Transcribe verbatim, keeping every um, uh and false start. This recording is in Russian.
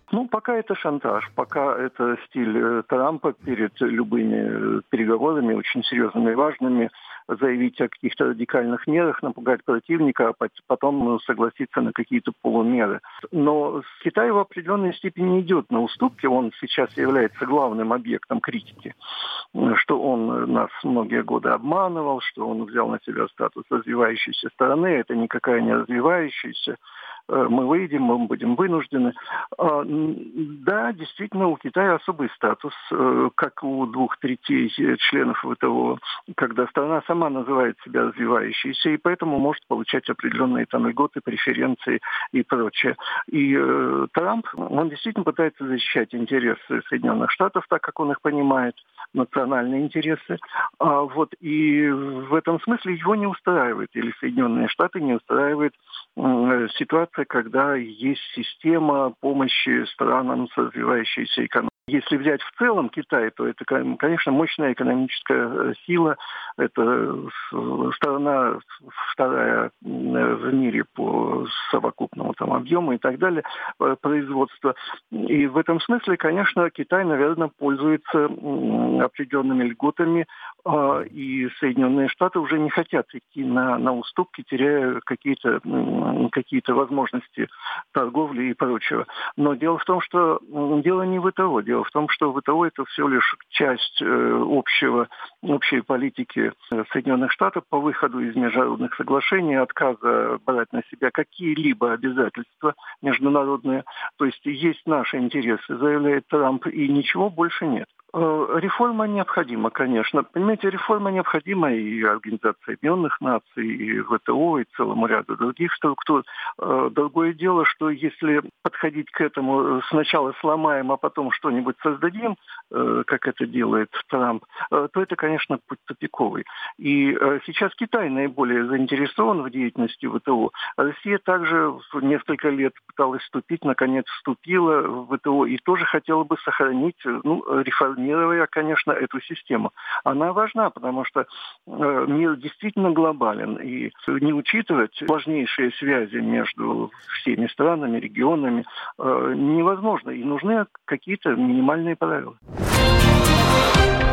Ну, пока это шантаж, пока это стиль Трампа перед любыми переговорами, очень серьезными и важными, заявить о каких-то радикальных мерах, напугать противника, а потом согласиться на какие-то полумеры. Но Китай в определенной степени идет на уступки, он сейчас является главным объектом критики, что он нас многие годы обманывал, что он взял на себя статус развивающейся страны, это никакая не развивающаяся. Мы выйдем, мы будем вынуждены. Да, действительно, у Китая особый статус, как у двух третей членов ВТО, когда страна сама называет себя развивающейся, и поэтому может получать определенные там льготы, преференции и прочее. И э, Трамп, он действительно пытается защищать интересы Соединенных Штатов, так как он их понимает, национальные интересы. А вот и в этом смысле его не устраивает, или Соединенные Штаты не устраивает э, ситуация, когда есть система помощи странам с развивающейся экономикой. Если взять в целом Китай, то это, конечно, мощная экономическая сила. Это страна вторая в мире по совокупному там объему и так далее, производства. И в этом смысле, конечно, Китай, наверное, пользуется определенными льготами, и Соединенные Штаты уже не хотят идти на, на уступки, теряя какие-то, какие-то возможности торговли и прочего. Но дело в том, что дело не в ВТО. Дело в том, что ВТО это всего лишь часть э, общего, общей политики Соединенных Штатов по выходу из международных соглашений, отказа брать на себя какие-либо обязательства международные. То есть есть наши интересы, заявляет Трамп, и ничего больше нет. Реформа необходима, конечно. Понимаете, реформа необходима и Организации Объединенных Наций, и ВТО, и целому ряду других структур. Другое дело, что если подходить к этому сначала сломаем, а потом что-нибудь создадим, как это делает Трамп, то это, конечно, путь тупиковый. И сейчас Китай наиболее заинтересован в деятельности ВТО. Россия также несколько лет пыталась вступить, наконец вступила в ВТО и тоже хотела бы сохранить, ну, реформировать, конечно, эту систему. Она важна, потому что э, мир действительно глобален, и не учитывать важнейшие связи между всеми странами, регионами э, невозможно, и нужны какие-то минимальные правила.